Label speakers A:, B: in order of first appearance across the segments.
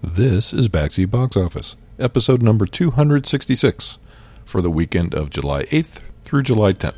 A: This is Backseat Box Office, episode number 266, for the weekend of July 8th through July 10th.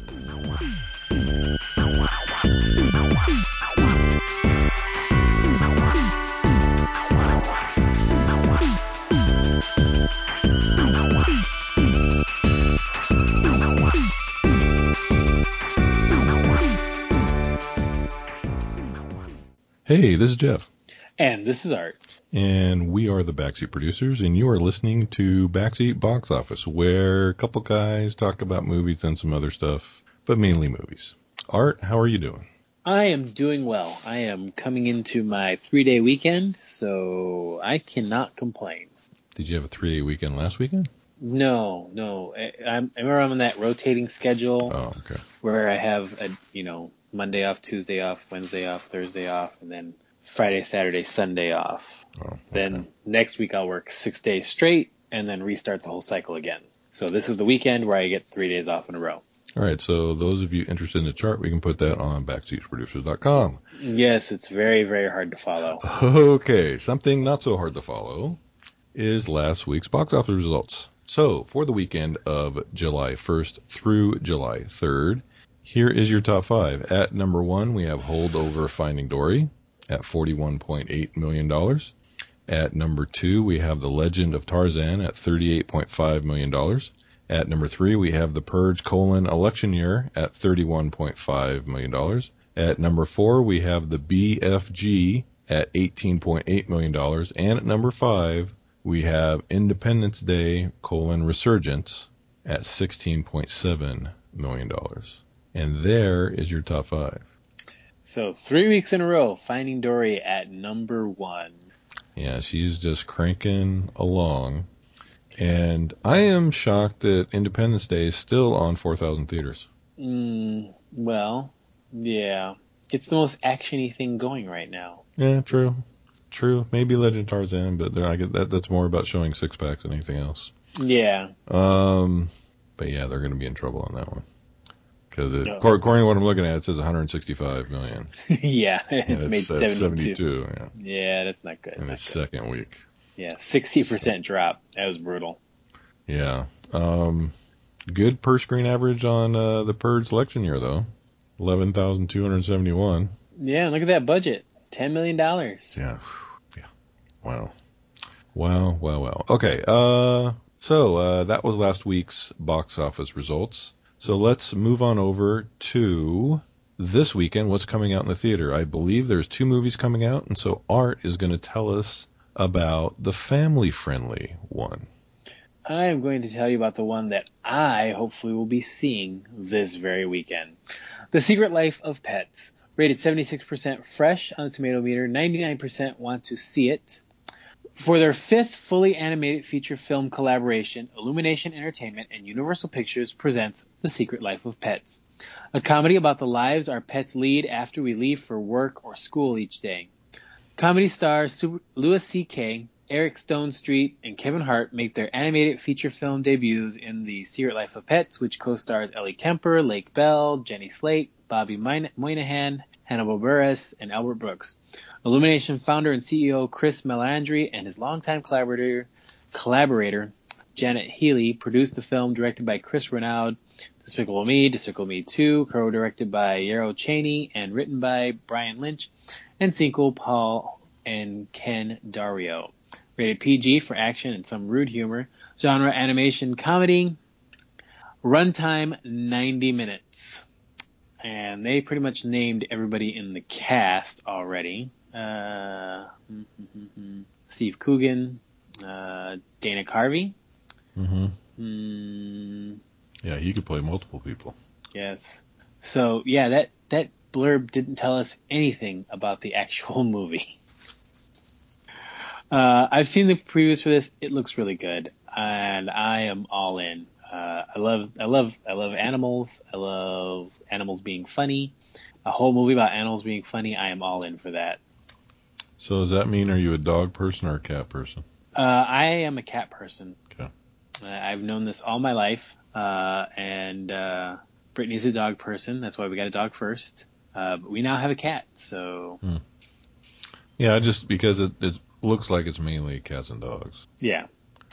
A: Hey, this is Jeff.
B: And this is Art.
A: And we are the Backseat Producers, and you are listening to Backseat Box Office, where a couple guys talk about movies and some other stuff, but mainly movies. Art, how are you doing?
B: I am doing well. I am coming into my 3-day weekend, so I cannot complain.
A: Did you have a 3-day weekend last weekend?
B: No. I remember I'm on that rotating schedule.
A: Oh, okay.
B: Where I have Monday off, Tuesday off, Wednesday off, Thursday off, and then Friday, Saturday, Sunday off.
A: Oh, okay.
B: Then next week I'll work 6 days straight and then restart the whole cycle again. So this is the weekend where I get 3 days off in a row.
A: All right, so those of you interested in the chart, we can put that on backseatproducers.com.
B: Yes, it's very, very hard to follow.
A: Okay, something not so hard to follow is last week's box office results. So, for the weekend of July 1st through July 3rd, here is your top five. At number one, we have Holdover Finding Dory at $41.8 million. At number two, we have The Legend of Tarzan at $38.5 million. At number three, we have The Purge: Election Year at $31.5 million. At number four, we have The BFG at $18.8 million. And at number five, we have Independence Day: Resurgence at $16.7 million. And there is your top five.
B: So 3 weeks in a row, Finding Dory at number one.
A: Yeah, she's just cranking along. And I am shocked that Independence Day is still on 4,000 theaters.
B: Well, yeah. It's the most action-y thing going right now.
A: Yeah, true. Maybe Legend of Tarzan, but I get that's more about showing six-packs than anything else.
B: Yeah.
A: But yeah, they're going to be in trouble on that one. Because according to what I'm looking at, it says 165 million.
B: Yeah, it's made 72.
A: Yeah.
B: Yeah, that's not good.
A: In its second week.
B: Yeah, 60% drop. That was brutal.
A: Yeah. Good per screen average on The Purge Election Year, though. 11,271.
B: Yeah, look at that budget. $10 million.
A: Yeah. Wow. Okay. So that was last week's box office results. So let's move on over to this weekend, what's coming out in the theater. I believe there's 2 movies coming out, and so Art is going to tell us about the family-friendly one.
B: I am going to tell you about the one that I hopefully will be seeing this very weekend. The Secret Life of Pets. Rated 76% fresh on the tomato meter. 99% want to see it. For their 5th fully animated feature film collaboration, Illumination Entertainment and Universal Pictures presents The Secret Life of Pets, a comedy about the lives our pets lead after we leave for work or school each day. Comedy stars Louis C.K., Eric Stonestreet, and Kevin Hart make their animated feature film debuts in The Secret Life of Pets, which co-stars Ellie Kemper, Lake Bell, Jenny Slate, Bobby Moynihan, Hannibal Buress, and Albert Brooks. Illumination founder and CEO Chris Melandri and his longtime collaborator Janet Healy produced the film, directed by Chris Renaud. Despicable Me, Despicable Me 2, co-directed by Yarrow Cheney and written by Brian Lynch, and sequel Paul and Ken Dario. Rated PG for action and some rude humor. Genre animation comedy. Runtime 90 minutes. And they pretty much named everybody in the cast already. Steve Coogan, Dana Carvey.
A: Yeah, he could play multiple people.
B: Yes. So, yeah, that blurb didn't tell us anything about the actual movie. I've seen the previews for this. It looks really good, and I am all in. I love animals. I love animals being funny. A whole movie about animals being funny. I am all in for that.
A: So does that mean, are you a dog person or a cat person?
B: I am a cat person.
A: Okay.
B: I've known this all my life, and Brittany's a dog person. That's why we got a dog first. But we now have a cat, so.
A: Yeah, just because it's looks like it's mainly cats and dogs.
B: Yeah.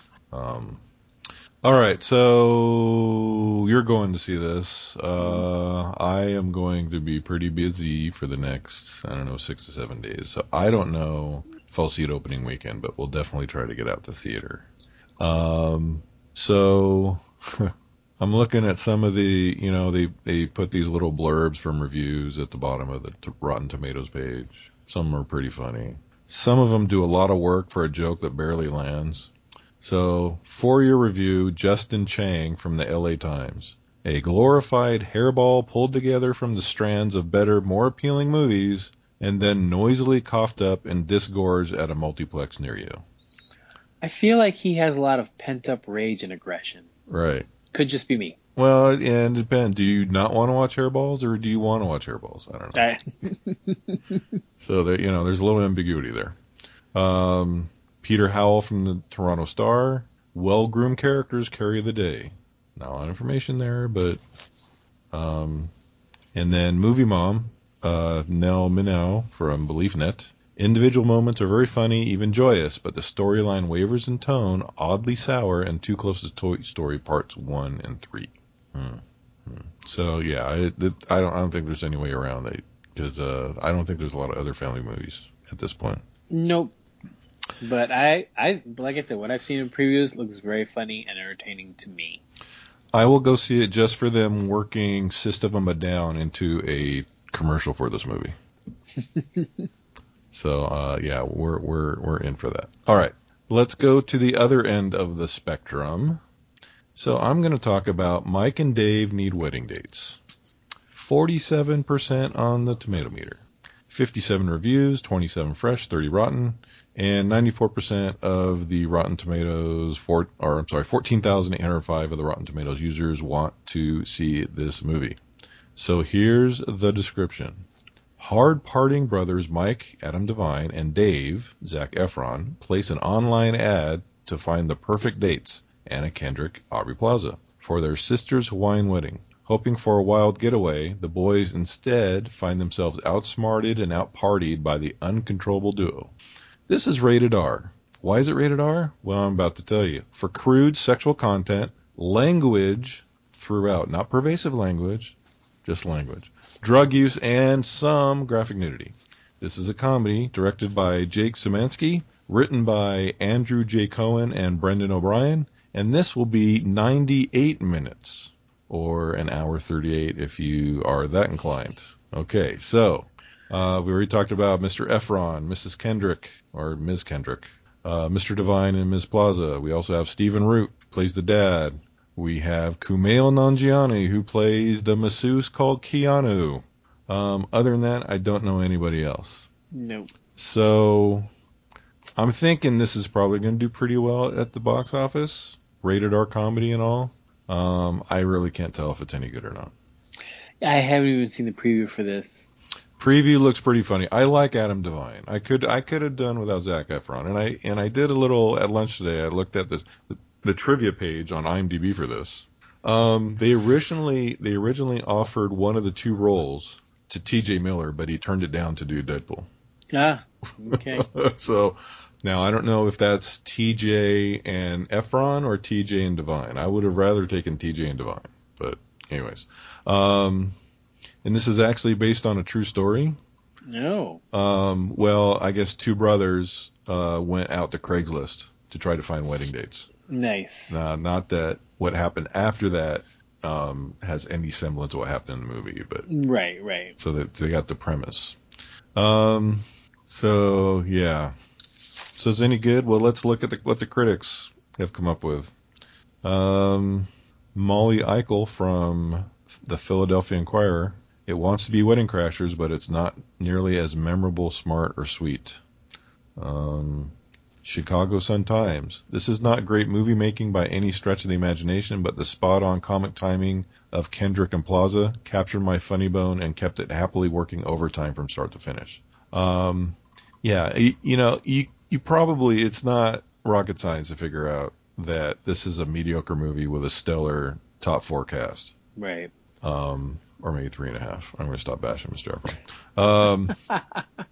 A: All right, so you're going to see this. I am going to be pretty busy for the next, 6 to 7 days. So I don't know if I'll see it opening weekend, but we'll definitely try to get out to theater. So I'm looking at some of the, they put these little blurbs from reviews at the bottom of the Rotten Tomatoes page. Some are pretty funny. Some of them do a lot of work for a joke that barely lands. So, for your review, Justin Chang from the LA Times. A glorified hairball pulled together from the strands of better, more appealing movies, and then noisily coughed up and disgorged at a multiplex near you.
B: I feel like he has a lot of pent-up rage and aggression.
A: Right.
B: Could just be me.
A: Well, and it depends. Do you not want to watch hairballs, or do you want to watch hairballs? I don't know. So, there's a little ambiguity there. Peter Howell from the Toronto Star. Well-groomed characters carry the day. Not a lot of information there, but... and then Movie Mom, Nell Minow from BeliefNet. Individual moments are very funny, even joyous, but the storyline wavers in tone, oddly sour, and too close to Toy Story Parts 1 and 3. So, yeah, I don't think there's any way around it, because I don't think there's a lot of other family movies at this point.
B: Nope. But I like I said, what I've seen in previews looks very funny and entertaining to me.
A: I will go see it just for them working System of a Down into a commercial for this movie. So yeah, we're in for that. All right, let's go to the other end of the spectrum. So I'm going to talk about Mike and Dave Need Wedding Dates. 47% on the tomato meter. 57 reviews, 27 fresh, 30 rotten, and 94% of the Rotten Tomatoes, 14,805 of the Rotten Tomatoes users want to see this movie. So here's the description. Hard-parting brothers Mike, Adam Devine, and Dave, Zac Efron, place an online ad to find the perfect dates, Anna Kendrick, Aubrey Plaza, for their sister's Hawaiian wedding. Hoping for a wild getaway, the boys instead find themselves outsmarted and outpartied by the uncontrollable duo. This is rated R. Why is it rated R? Well, I'm about to tell you. For crude sexual content, language throughout, not pervasive language, just language, drug use, and some graphic nudity. This is a comedy directed by Jake Szymanski, written by Andrew J. Cohen and Brendan O'Brien, and this will be 98 minutes. Or an hour 38 if you are that inclined. Okay, so we already talked about Mr. Efron, Mrs. Kendrick, or Ms. Kendrick, Mr. Devine and Ms. Plaza. We also have Stephen Root, who plays the dad. We have Kumail Nanjiani, who plays the masseuse called Keanu. Other than that, I don't know anybody else.
B: Nope.
A: So I'm thinking this is probably going to do pretty well at the box office, rated R comedy and all. I really can't tell if it's any good or not.
B: I haven't even seen the preview for this.
A: Preview looks pretty funny. I like Adam Devine. I could have done without Zac Efron, and I did a little at lunch today. I looked at the trivia page on IMDb for this. They originally offered one of the two roles to T.J. Miller, but he turned it down to do Deadpool.
B: Ah, okay.
A: So now I don't know if that's T.J. and Efron or T.J. and Devine. I would have rather taken T.J. and Devine, but anyways. And this is actually based on a true story.
B: No.
A: Well, I guess two brothers went out to Craigslist to try to find wedding dates.
B: Nice.
A: Not that what happened after that has any semblance of what happened in the movie, but
B: right.
A: So that they got the premise. So yeah. So is it any good? Well, let's look at what the critics have come up with. Molly Eichel from the Philadelphia Inquirer. It wants to be Wedding Crashers, but it's not nearly as memorable, smart, or sweet. Chicago Sun-Times. This is not great movie making by any stretch of the imagination, but the spot-on comic timing of Kendrick and Plaza captured my funny bone and kept it happily working overtime from start to finish. Yeah, you probably, it's not rocket science to figure out that this is a mediocre movie with a stellar top 4 cast.
B: Right.
A: Or maybe 3.5. I'm going to stop bashing Mr. Efron.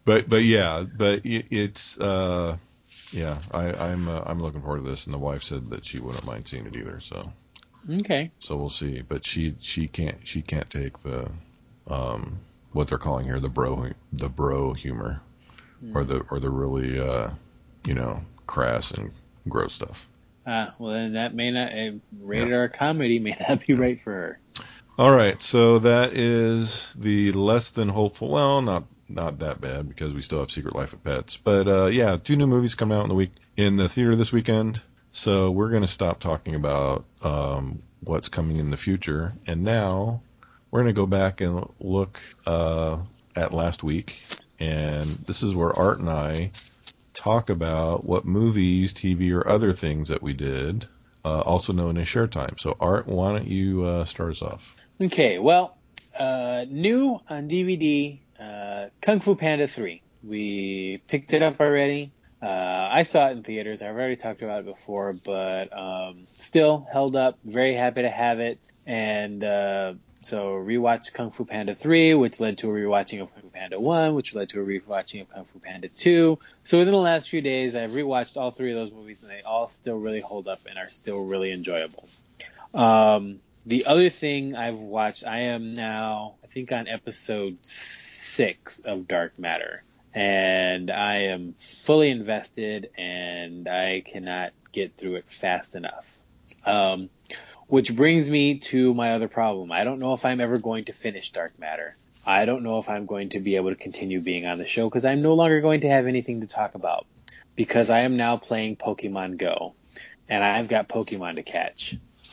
A: but yeah, but it's yeah, I'm looking forward to this, and the wife said that she wouldn't mind seeing it either. So
B: Okay.
A: so we'll see. But she can't take the what they're calling here the bro humor or the really crass and gross stuff.
B: Well, then that may not rated R comedy may not be right for her.
A: All right, so that is the less than hopeful. Well, not that bad because we still have Secret Life of Pets. But yeah, 2 new movies coming out in the theater this weekend. So we're going to stop talking about what's coming in the future, and now we're going to go back and look at last week. And this is where Art and I talk about what movies, TV, or other things that we did, also known as share time. So Art, why don't you start us off?
B: Okay, well, new on DVD, Kung Fu Panda 3. We picked it up already. I saw it in theaters. I've already talked about it before, but still held up. Very happy to have it. And so rewatched Kung Fu Panda 3, which led to a rewatching of Kung Fu Panda 1, which led to a rewatching of Kung Fu Panda 2. So within the last few days, I've rewatched all 3 of those movies, and they all still really hold up and are still really enjoyable. The other thing I've watched, I am now, I think, on episode 6 of Dark Matter. And I am fully invested, and I cannot get through it fast enough. Which brings me to my other problem. I don't know if I'm ever going to finish Dark Matter. I don't know if I'm going to be able to continue being on the show because I'm no longer going to have anything to talk about. Because I am now playing Pokemon Go. And I've got Pokemon to catch.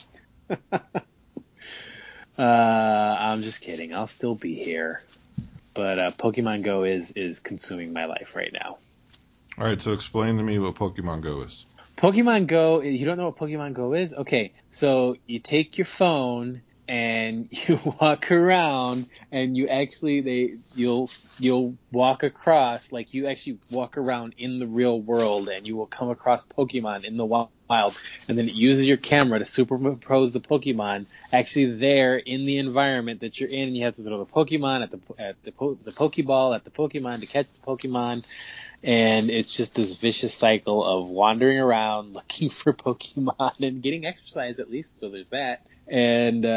B: I'm just kidding. I'll still be here. But Pokemon Go is consuming my life right now.
A: All right, so explain to me what Pokemon Go is.
B: Pokemon Go, you don't know what Pokemon Go is? Okay, so you take your phone and you walk around and you actually, you'll walk across, like you actually walk around in the real world and you will come across Pokemon in the wild, and then it uses your camera to superimpose the Pokemon actually there in the environment that you're in. You have to throw the Pokemon at the Pokeball at the Pokemon to catch the Pokemon. And it's just this vicious cycle of wandering around looking for Pokemon and getting exercise at least. So there's that. And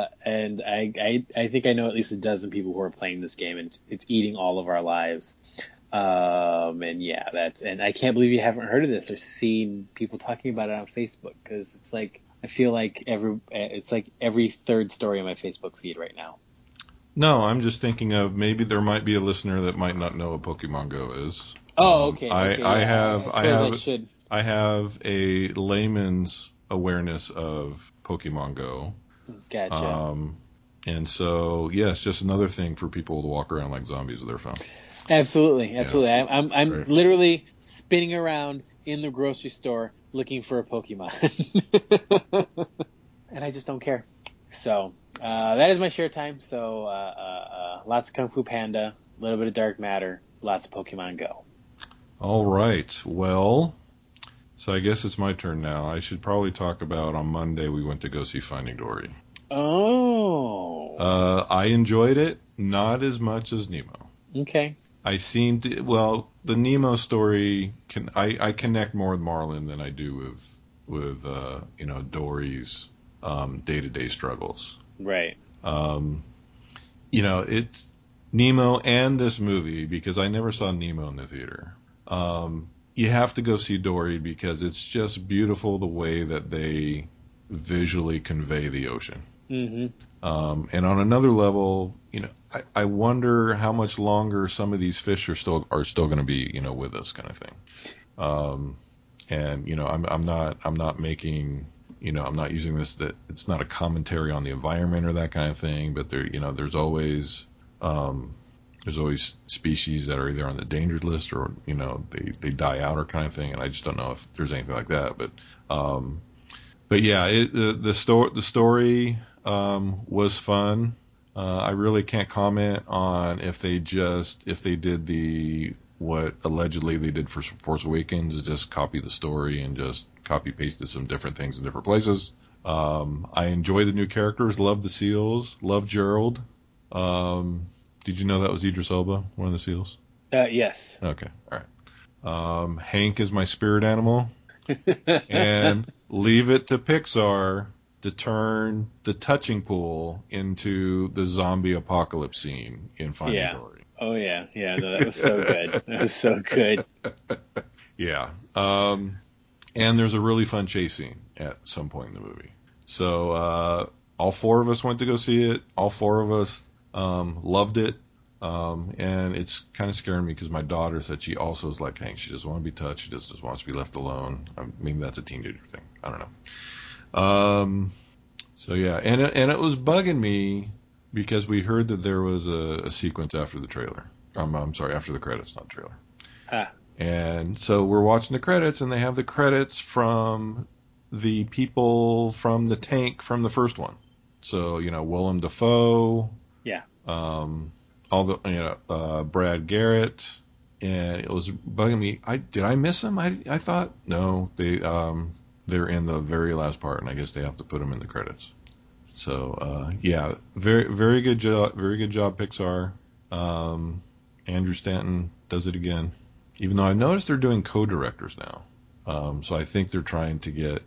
B: I think I know at least a dozen people who are playing this game, and it's eating all of our lives. And yeah, and I can't believe you haven't heard of this or seen people talking about it on Facebook, because it's like, I feel like every third story on my Facebook feed right now.
A: No, I'm just thinking of maybe there might be a listener that might not know what Pokemon Go is.
B: Oh, okay.
A: I have a layman's awareness of Pokemon Go.
B: Gotcha.
A: And so, yeah, it's just another thing for people to walk around like zombies with their phone.
B: Absolutely.
A: Yeah.
B: I'm right. Literally spinning around in the grocery store looking for a Pokemon. And I just don't care. So, that is my share time. So, lots of Kung Fu Panda, a little bit of Dark Matter, lots of Pokemon Go.
A: All right. Well, so I guess it's my turn now. I should probably talk about on Monday we went to go see Finding Dory.
B: Oh.
A: I enjoyed it, not as much as Nemo.
B: Okay.
A: The Nemo story, I connect more with Marlin than I do with Dory's day-to-day struggles.
B: Right.
A: It's Nemo and this movie, because I never saw Nemo in the theater. You have to go see Dory because it's just beautiful the way that they visually convey the ocean.
B: Mm-hmm.
A: And on another level, I wonder how much longer some of these fish are still going to be, with us, kind of thing. And I'm not making, I'm not using this, that it's not a commentary on the environment or that kind of thing, but there's always species that are either on the endangered list or, they die out or kind of thing. And I just don't know if there's anything like that, but yeah, the story was fun. I really can't comment on if they did what allegedly they did for Force Awakens, is just copy the story and just copy pasted some different things in different places. I enjoy the new characters, love the seals, love Gerald. Did you know that was Idris Elba, one of the seals?
B: Yes.
A: Okay, all right. Hank is my spirit animal, and leave it to Pixar to turn the touching pool into the zombie apocalypse scene in Finding
B: Yeah.
A: Dory.
B: Oh yeah. Yeah. No, that was so good. That was so good.
A: Yeah. And there's a really fun chase scene at some point in the movie. So all four of us went to go see it. All four of us loved it. And it's kind of scaring me because my daughter said she also is like Hank. She doesn't want to be touched. She just wants to be left alone. Maybe that's a teenager thing. I don't know. So yeah, and it was bugging me because we heard that there was a sequence after the trailer. I'm sorry, after the credits, not trailer.
B: Ah.
A: And so we're watching the credits, and they have the credits from the people from the tank from the first one. So, Willem Dafoe.
B: Yeah.
A: All the, Brad Garrett. And it was bugging me. Did I miss them? I thought, no, they're in the very last part, and I guess they have to put them in the credits. So, yeah, very, very good job. Very good job, Pixar. Andrew Stanton does it again. Even though I noticed they're doing co-directors now, so I think they're trying to get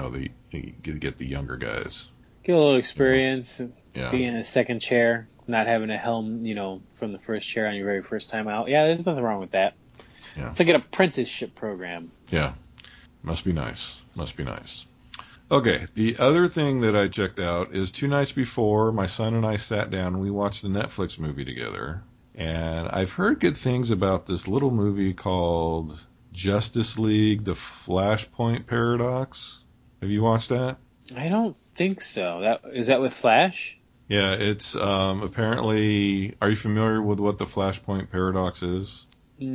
A: get the younger guys,
B: get a little experience,
A: yeah.
B: Being in a second chair, not having a helm, from the first chair on your very first time out. Yeah, there's nothing wrong with that.
A: Yeah.
B: It's like an apprenticeship program.
A: Yeah, must be nice. Must be nice. Okay, the other thing that I checked out is 2 nights before, my son and I sat down and we watched the Netflix movie together. And I've heard good things about this little movie called Justice League, The Flashpoint Paradox. Have you watched that?
B: I don't think so. Is that with Flash?
A: Yeah, it's apparently... Are you familiar with what the Flashpoint Paradox is?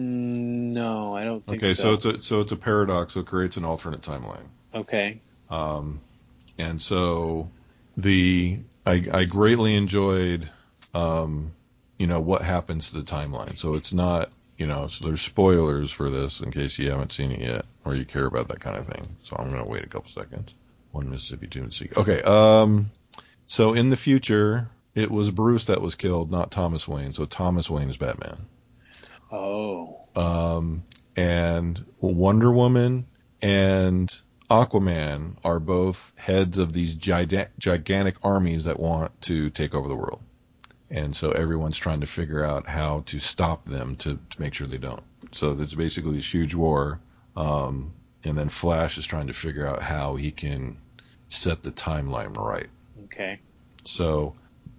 B: No, I don't think so.
A: Okay, so it's a paradox, so it creates an alternate timeline.
B: Okay.
A: And so I greatly enjoyed... what happens to the timeline. So it's not, so there's spoilers for this in case you haven't seen it yet or you care about that kind of thing. So I'm going to wait a couple seconds. 1 Mississippi, 2 Mississippi. Okay. So in the future, it was Bruce that was killed, not Thomas Wayne. So Thomas Wayne is Batman.
B: Oh.
A: And Wonder Woman and Aquaman are both heads of these gigantic armies that want to take over the world. And so everyone's trying to figure out how to stop them to make sure they don't. So there's basically this huge war. And then Flash is trying to figure out how he can set the timeline right.
B: Okay.
A: So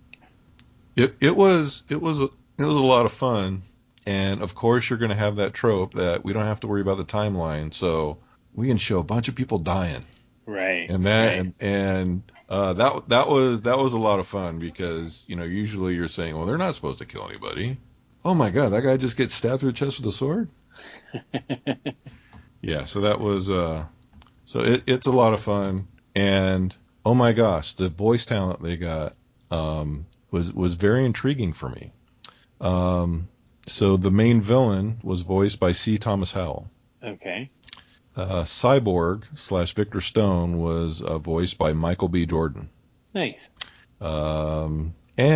A: it was a lot of fun. And of course you're going to have that trope that we don't have to worry about the timeline. So we can show a bunch of people dying.
B: Right.
A: And that was a lot of fun because, usually you're saying, well, they're not supposed to kill anybody. Oh my God, that guy just gets stabbed through the chest with a sword? Yeah, so that was, it's a lot of fun. And oh my gosh, the voice talent they got, was very intriguing for me. So the main villain was voiced by C. Thomas Howell.
B: Okay.
A: Cyborg / Victor Stone was voiced by Michael B. Jordan.
B: Nice.
A: And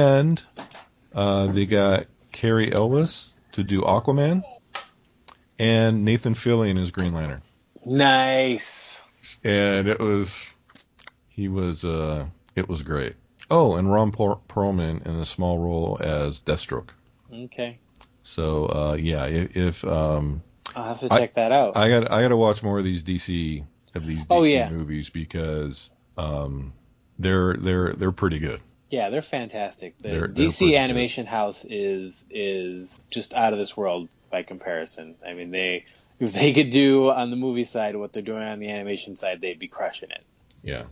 A: they got Carrie Ellis to do Aquaman and Nathan Fillion as Green Lantern.
B: Nice.
A: And it was great. Oh, and Ron Perlman in a small role as Deathstroke.
B: Okay.
A: So, if
B: I'll have to check that out.
A: I got to watch more of these DC movies because they're pretty good.
B: Yeah, they're fantastic. The
A: They're
B: DC animation house is just out of this world by comparison. I mean, if they could do on the movie side what they're doing on the animation side, they'd be crushing it.
A: Yeah.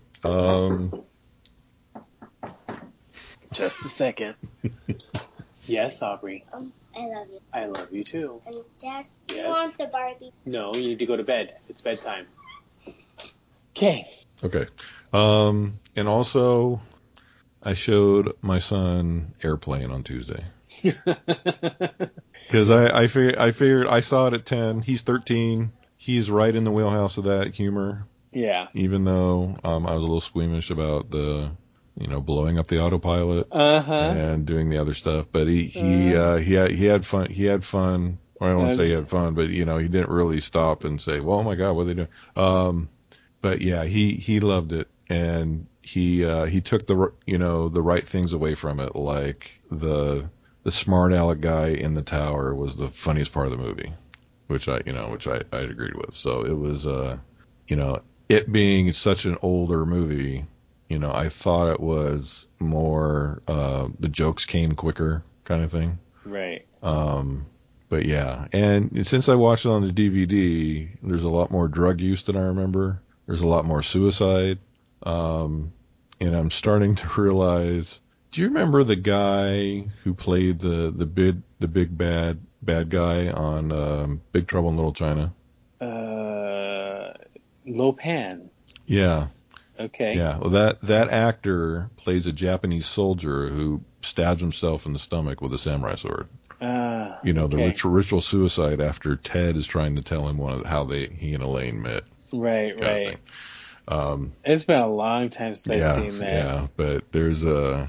B: Just a second. Yes, Aubrey.
C: I love you.
B: I love you too.
C: And Dad,
B: Yes?
C: you want the Barbie?
B: No, you need to go to bed. It's bedtime. Okay.
A: Okay. And also, I showed my son Airplane on Tuesday. Because I figured I saw it at 10. He's 13. He's right in the wheelhouse of that humor.
B: Yeah.
A: Even though I was a little squeamish about the, blowing up the autopilot
B: Uh-huh.
A: and doing the other stuff, but he had fun. He had fun Or I don't want to say he had fun, but he didn't really stop and say, "Well, oh my God, what are they doing?" But yeah, he loved it, and he took the right things away from it, like the smart aleck guy in the tower was the funniest part of the movie, which I agreed with. So it was it being such an older movie, I thought it was more the jokes came quicker kind of thing.
B: Right.
A: But yeah, and since I watched it on the DVD, there's a lot more drug use than I remember. There's a lot more suicide. And I'm starting to realize, do you remember the guy who played the big bad guy on Big Trouble in Little China?
B: Lo Pan.
A: Yeah.
B: Okay.
A: Yeah. Well, that actor plays a Japanese soldier who stabs himself in the stomach with a samurai sword. The ritual suicide after Ted is trying to tell him how he and Elaine met.
B: Right. It's been a long time since I've seen that.
A: Yeah, but there's a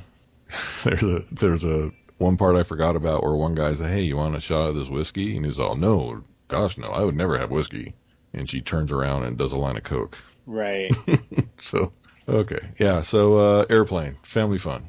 A: one part I forgot about where one guy said, "Hey, you want a shot of this whiskey?" And he's all, "No, gosh, no, I would never have whiskey." And she turns around and does a line of Coke.
B: Right.
A: So, okay. Yeah, so Airplane, family fun.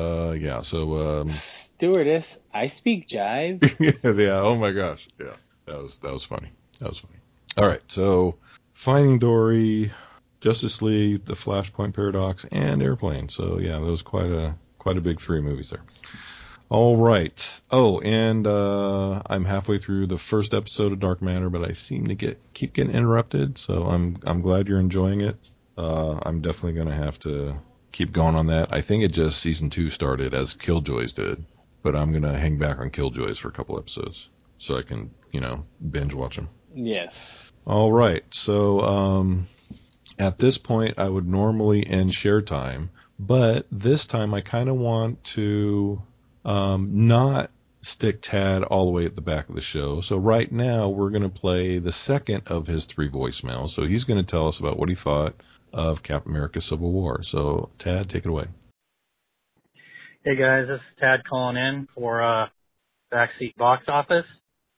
B: Stewardess, I speak jive.
A: yeah, oh my gosh. Yeah, that was funny. All right, so Finding Dory, Justice League, The Flashpoint Paradox, and Airplane. So yeah, that was quite a big 3 movies there. All right. Oh, and I'm halfway through the first episode of Dark Matter, but I seem to keep getting interrupted. So I'm glad you're enjoying it. I'm definitely going to have to keep going on that. I think it just season 2 started as Killjoys did, but I'm going to hang back on Killjoys for a couple episodes so I can binge watch them.
B: Yes.
A: All right. So at this point, I would normally end share time, but this time I kind of want to not stick Tad all the way at the back of the show. So right now we're going to play the second of his 3 voicemails. So he's going to tell us about what he thought of Captain America Civil War. So Tad, take it away.
D: Hey guys, this is Tad calling in for Backseat Box Office.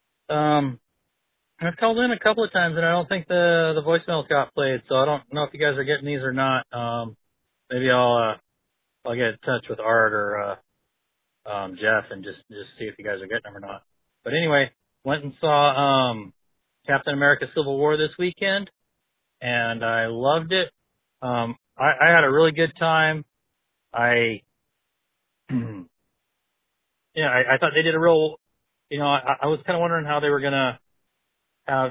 D: I've called in a couple of times and I don't think the voicemails got played, so I don't know if you guys are getting these or not. Maybe I'll get in touch with Art or Jeff and just see if you guys are getting them or not. But anyway, went and saw Captain America Civil War this weekend, and I loved it. I had a really good time. I thought they did a real, I was kind of wondering how they were gonna have,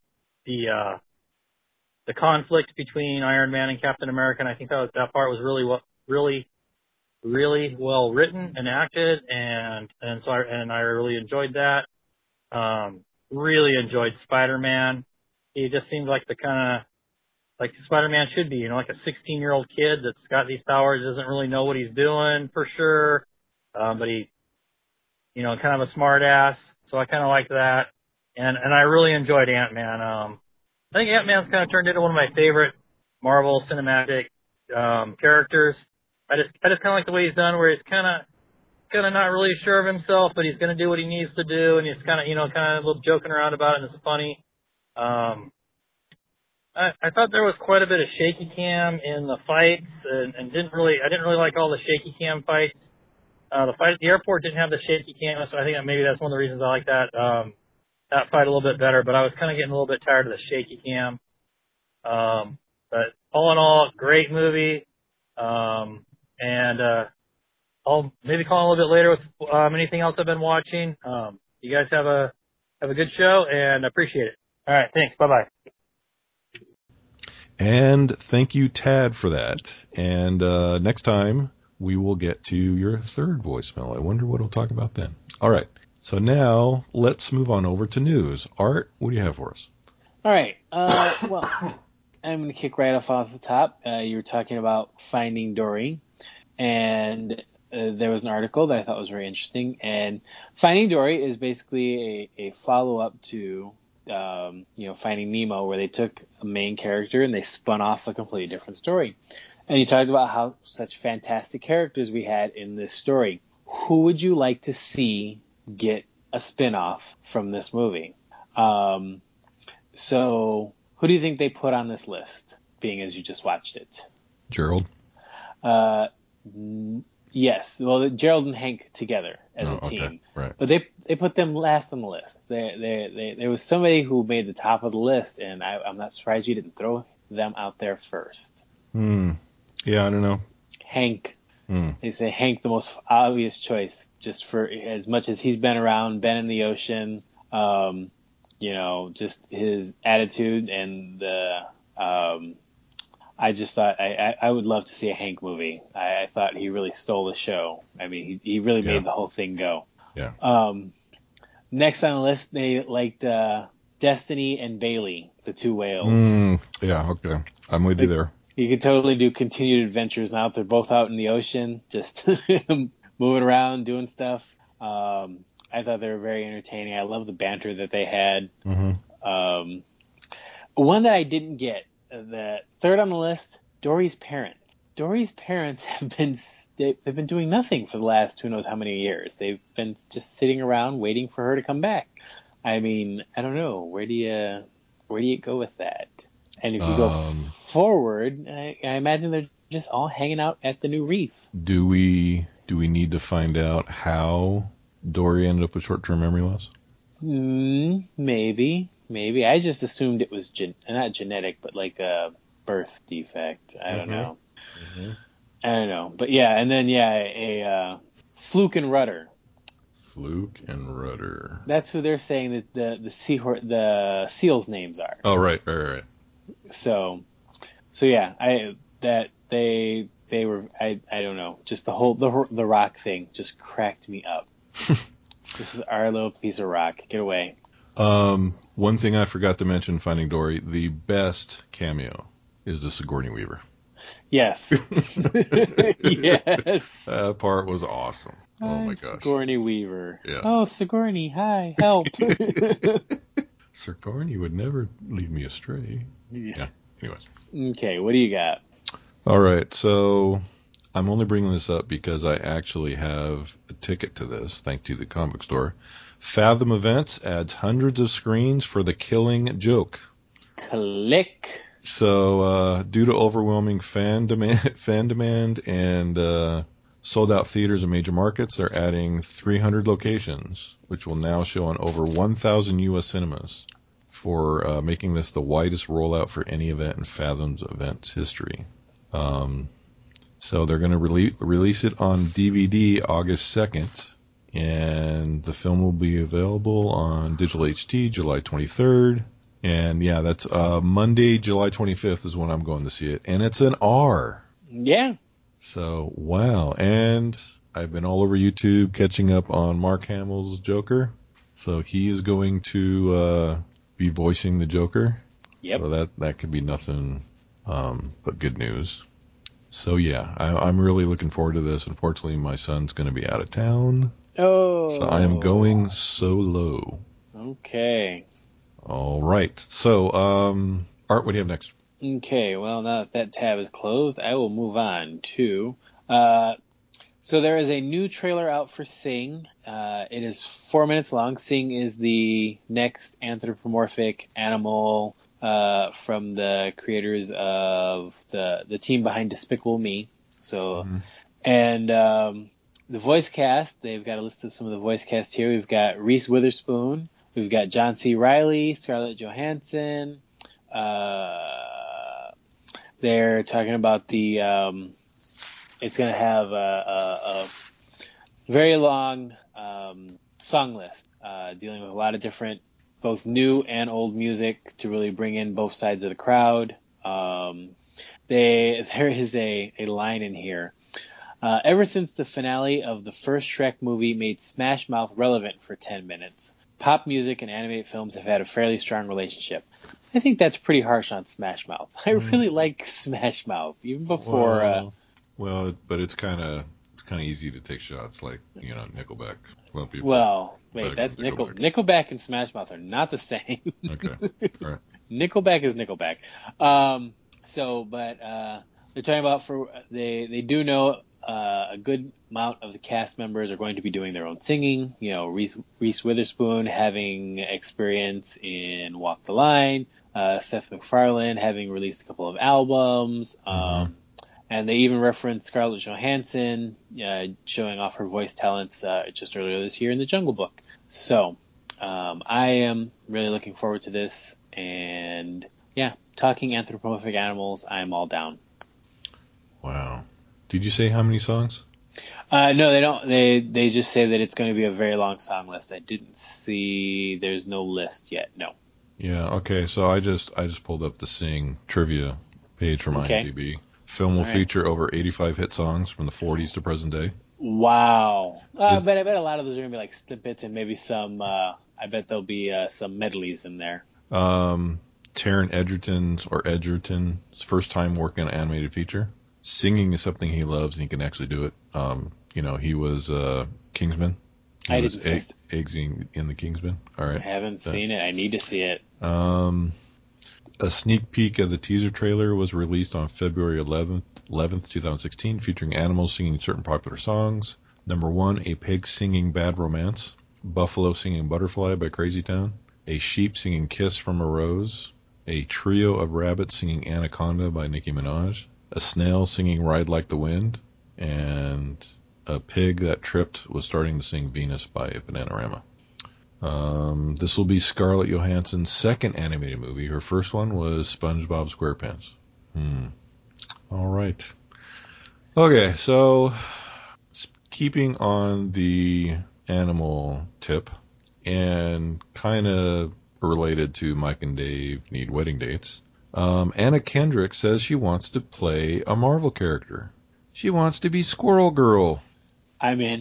D: the conflict between Iron Man and Captain America, and I think that part was really well written and acted, and so I really enjoyed that. Really enjoyed Spider-Man. He just seemed like the kind of like Spider-Man should be, like a 16-year-old kid that's got these powers, doesn't really know what he's doing for sure, but he, kind of a smart ass. So I kind of like that, and I really enjoyed Ant-Man. I think Ant-Man's kind of turned into one of my favorite Marvel cinematic characters. I just kind of like the way he's done, where he's kind of not really sure of himself, but he's going to do what he needs to do, and he's kind of a little joking around about it, and it's funny. I thought there was quite a bit of shaky cam in the fights, and I didn't really like all the shaky cam fights. The fight at the airport didn't have the shaky cam, so I think maybe that's one of the reasons I like that fight a little bit better. But I was kind of getting a little bit tired of the shaky cam. But all in all, great movie. And I'll maybe call a little bit later with anything else I've been watching. You guys have a good show, and I appreciate it. All right, thanks. Bye-bye.
A: And thank you, Tad, for that. And next time, we will get to your third voicemail. I wonder what he'll talk about then. All right. So now, let's move on over to news. Art, what do you have for us?
B: All right. Well, I'm going to kick right off the top. You were talking about Finding Dory. And there was an article that I thought was very interesting. And Finding Dory is basically a follow-up to Finding Nemo, where they took a main character and they spun off a completely different story. And you talked about how such fantastic characters we had in this story. Who would you like to see get a spin-off from this movie. So who do you think they put on this list, being as you just watched it?
A: Gerald.
B: Yes. Well, Gerald and Hank together as a team.
A: Okay. Right.
B: But they put them last on the list. There was somebody who made the top of the list, and I'm not surprised you didn't throw them out there first.
A: Yeah, I don't know.
B: Hank. They say Hank, the most obvious choice, just for as much as he's been around, been in the ocean, just his attitude and the. I just thought I would love to see a Hank movie. I thought he really stole the show. I mean, he really made the whole thing go.
A: Yeah.
B: Next on the list, they liked Destiny and Bailey, the two whales.
A: Yeah, okay. I'm with you there.
B: You could totally do continued adventures now that they're both out in the ocean, just moving around, doing stuff. I thought they were very entertaining. I love the banter that they had. One that I didn't get, the third on the list, Dory's parents. Dory's parents they've been doing nothing for the last who knows how many years. They've been just sitting around waiting for her to come back. I mean, I don't know. Where do you go with that? And if you go forward, I imagine they're just all hanging out at the new reef.
A: Do we need to find out how Dory ended up with short-term memory loss?
B: Maybe. I just assumed it was not genetic, but like a birth defect. I don't know. I don't know. But yeah, and then a Fluke and Rudder.
A: Fluke and Rudder.
B: That's who they're saying that the seals' names are.
A: Oh, right.
B: So yeah, I don't know, just the whole the rock thing just cracked me up. This is our little piece of rock. Get away.
A: One thing I forgot to mention, Finding Dory, the best cameo is the Sigourney Weaver.
B: Yes. Yes.
A: That part was awesome. Oh my gosh.
B: Sigourney Weaver.
A: Yeah.
B: Oh, Sigourney, hi, help.
A: Sigourney would never lead me astray. Yeah. Anyways.
B: Okay, what do you got?
A: All right, so I'm only bringing this up because I actually have a ticket to this, thanks to the comic store. Fathom Events adds hundreds of screens for The Killing Joke.
B: Click.
A: So, due to overwhelming fan demand and sold out theaters in major markets, they're adding 300 locations, which will now show on over 1,000 U.S. cinemas, for making this the widest rollout for any event in Fathom's events history. So they're going to release it on DVD August 2nd, and the film will be available on Digital HD July 23rd. And yeah, that's Monday, July 25th is when I'm going to see it. And it's an R.
B: Yeah.
A: So, wow. And I've been all over YouTube catching up on Mark Hamill's Joker. So he is going to be voicing the Joker.
B: Yep.
A: So that could be nothing but good news. So yeah, I'm really looking forward to this. Unfortunately, my son's going to be out of town.
B: Oh.
A: So I am going solo.
B: Okay.
A: All right. So, Art, what do you have next?
B: Okay, well, now that tab is closed, I will move on to... so there is a new trailer out for Sing. It is 4 minutes long. Sing is the next anthropomorphic animal from the creators of the team behind Despicable Me. So, and the voice cast, they've got a list of some of the voice cast here. We've got Reese Witherspoon. We've got John C. Reilly, Scarlett Johansson. They're talking about the. It's going to have a very long song list, dealing with a lot of different, both new and old music, to really bring in both sides of the crowd. There is a line in here. Ever since the finale of the first Shrek movie made Smash Mouth relevant for 10 minutes, pop music and animated films have had a fairly strong relationship. I think that's pretty harsh on Smash Mouth. I really like Smash Mouth, even before...
A: Well, but it's kind of easy to take shots, like, Nickelback.
B: Well, wait, that's Nickelback. Nickelback and Smash Mouth are not the same.
A: Okay, all right.
B: Nickelback is Nickelback. They're talking about they do know a good amount of the cast members are going to be doing their own singing. You know, Reese Witherspoon having experience in Walk the Line, Seth MacFarlane having released a couple of albums, and they even referenced Scarlett Johansson showing off her voice talents just earlier this year in The Jungle Book. So I am really looking forward to this, and yeah, talking anthropomorphic animals, I'm all down.
A: Wow. Did you say how many songs?
B: No, they don't. They just say that it's going to be a very long song list. I didn't see. There's no list yet. No.
A: Yeah. Okay. So I just pulled up the Sing trivia page from IMDb. Film will feature over 85 hit songs from the 40s to present day.
B: Wow. But I bet a lot of those are going to be like snippets and maybe some. I bet there'll be some medleys in there.
A: Taron Egerton's first time working on an animated feature. Singing is something he loves, and he can actually do it. He was Kingsman. He was Eggsy in the Kingsman. All right.
B: I haven't seen it. I need to see it.
A: A sneak peek of the teaser trailer was released on February 11th, 2016, featuring animals singing certain popular songs. Number 1, a pig singing Bad Romance. Buffalo singing Butterfly by Crazy Town. A sheep singing Kiss from a Rose. A trio of rabbits singing Anaconda by Nicki Minaj. A snail singing Ride Like the Wind, and a pig that tripped was starting to sing Venus by Bananarama. This will be Scarlett Johansson's second animated movie. Her first one was SpongeBob SquarePants. All right. Okay, so keeping on the animal tip and kind of related to Mike and Dave Need Wedding Dates, Anna Kendrick says she wants to play a Marvel character. She wants to be Squirrel Girl.
B: I'm in.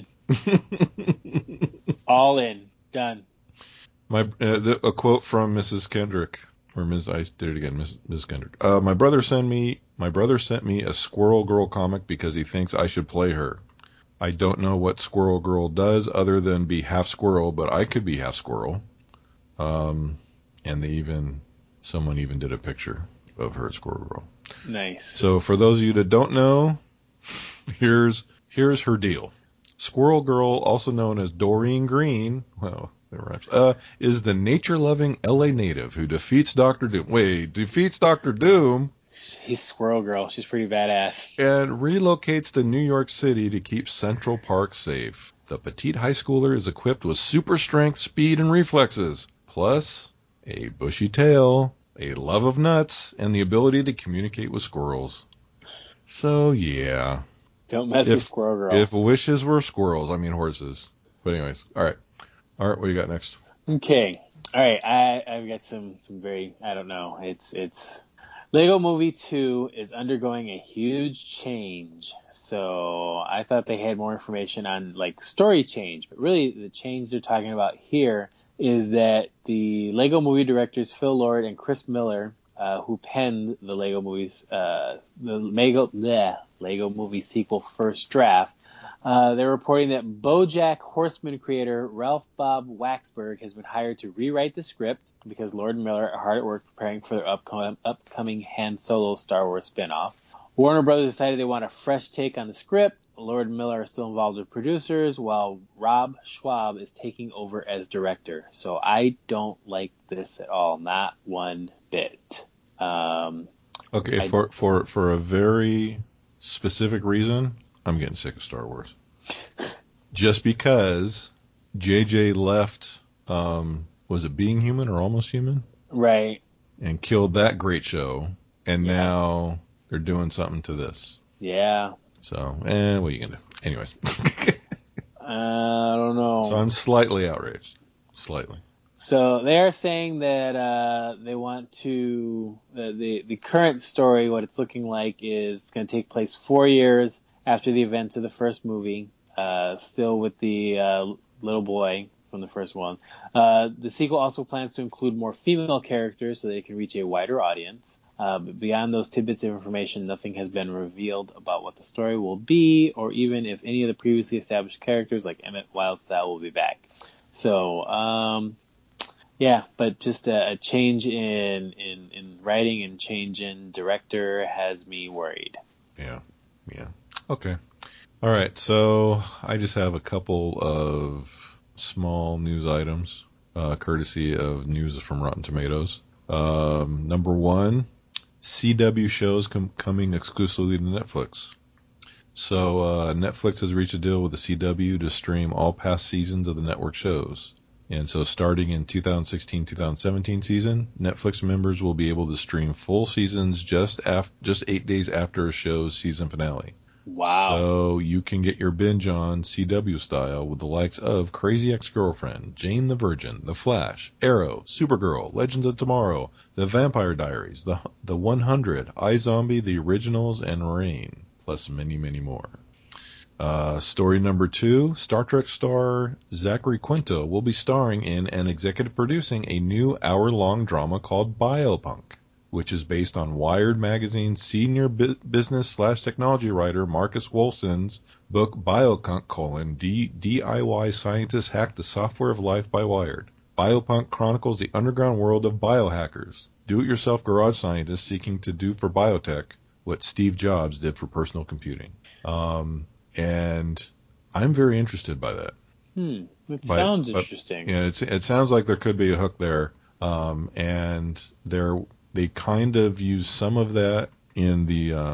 B: All in. Done.
A: A quote from Mrs. Kendrick, or Ms. I did it again, Ms. Kendrick. My brother sent me a Squirrel Girl comic because he thinks I should play her. I don't know what Squirrel Girl does other than be half squirrel, but I could be half squirrel. And someone even did a picture of her at Squirrel Girl.
B: Nice.
A: So for those of you that don't know, here's her deal. Squirrel Girl, also known as Doreen Green, is the nature-loving LA native who defeats Dr. Doom. Defeats Dr. Doom.
B: She's Squirrel Girl. She's pretty badass.
A: And relocates to New York City to keep Central Park safe. The petite high schooler is equipped with super strength, speed, and reflexes, plus a bushy tail, a love of nuts, and the ability to communicate with squirrels. So, yeah.
B: Don't mess with Squirrel Girl.
A: If wishes were squirrels, I mean horses. But anyways, all right. What do you got next?
B: Okay. All right. I've got some very, I don't know. It's Lego Movie 2 is undergoing a huge change. So I thought they had more information on like story change, but really the change they're talking about here is that the Lego Movie directors Phil Lord and Chris Miller, who penned the Lego movies, Lego Movie sequel First Draft, they're reporting that BoJack Horseman creator Ralph Bob Waxberg has been hired to rewrite the script because Lord and Miller are hard at work preparing for their upcoming Han Solo Star Wars spinoff. Warner Brothers decided they want a fresh take on the script. Lord and Miller are still involved with producers, while Rob Schwab is taking over as director. So I don't like this at all, not one bit.
A: Okay, for a very specific reason, I'm getting sick of Star Wars. Just because JJ left, was it Being Human or Almost Human?
B: Right.
A: And killed that great show, and now they're doing something to this.
B: Yeah.
A: So, what are you gonna do? Anyways.
B: I don't know.
A: So I'm slightly outraged. Slightly.
B: So they are saying that they want to the current story. What it's looking like is it's going to take place 4 years after the events of the first movie. Still with the little boy from the first one. The sequel also plans to include more female characters so that it can reach a wider audience. But beyond those tidbits of information, nothing has been revealed about what the story will be, or even if any of the previously established characters like Emmett Wildstyle will be back. So, but just a change in writing and change in director has me worried.
A: Yeah. Okay. All right, so I just have a couple of small news items, courtesy of news from Rotten Tomatoes. Number one, CW shows coming exclusively to Netflix. So Netflix has reached a deal with the CW to stream all past seasons of the network shows. And so starting in 2016-2017 season, Netflix members will be able to stream full seasons just 8 days after a show's season finale.
B: Wow.
A: So you can get your binge on CW style with the likes of Crazy Ex-Girlfriend, Jane the Virgin, The Flash, Arrow, Supergirl, Legends of Tomorrow, The Vampire Diaries, The 100, iZombie, The Originals, and Reign, plus many, many more. Story number 2, Star Trek star Zachary Quinto will be starring in and executive producing a new hour-long drama called Biopunk, which is based on Wired Magazine's senior business/technology writer Marcus Wolfson's book Biopunk: DIY Scientists Hack the Software of Life by Wired. Biopunk chronicles the underground world of biohackers, do-it-yourself garage scientists seeking to do for biotech what Steve Jobs did for personal computing. And I'm very interested by that.
B: It sounds interesting.
A: Yeah, it sounds like there could be a hook there, and they kind of use some of that in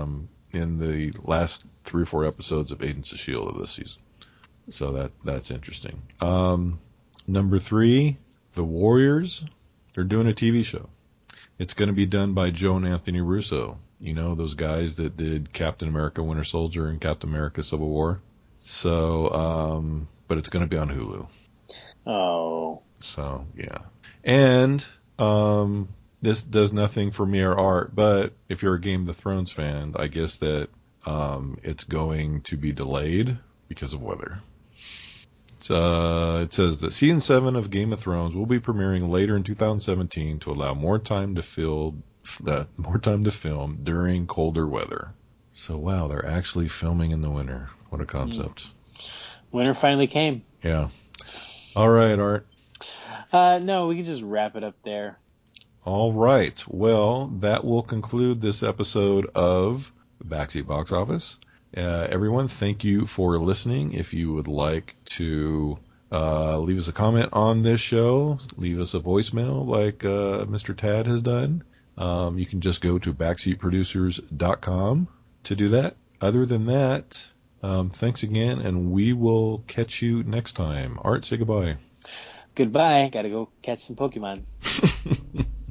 A: the last 3 or 4 episodes of Agents of S.H.I.E.L.D. of this season. So that's interesting. Number 3, The Warriors. They're doing a TV show. It's going to be done by Joe and Anthony Russo. You know, those guys that did Captain America Winter Soldier and Captain America Civil War. So, but it's going to be on Hulu.
B: Oh.
A: So, yeah. And this does nothing for me or Art, but if you're a Game of Thrones fan, I guess that it's going to be delayed because of weather. It says that Season 7 of Game of Thrones will be premiering later in 2017 to allow more time to film during colder weather. So, wow, they're actually filming in the winter. What a concept.
B: Winter finally came.
A: Yeah. All right, Art.
B: No, we can just wrap it up there.
A: All right. Well, that will conclude this episode of Backseat Box Office. Everyone, thank you for listening. If you would like to leave us a comment on this show, leave us a voicemail like Mr. Tad has done, you can just go to backseatproducers.com to do that. Other than that, thanks again, and we will catch you next time. Art, say goodbye.
B: Goodbye. Gotta go catch some Pokemon.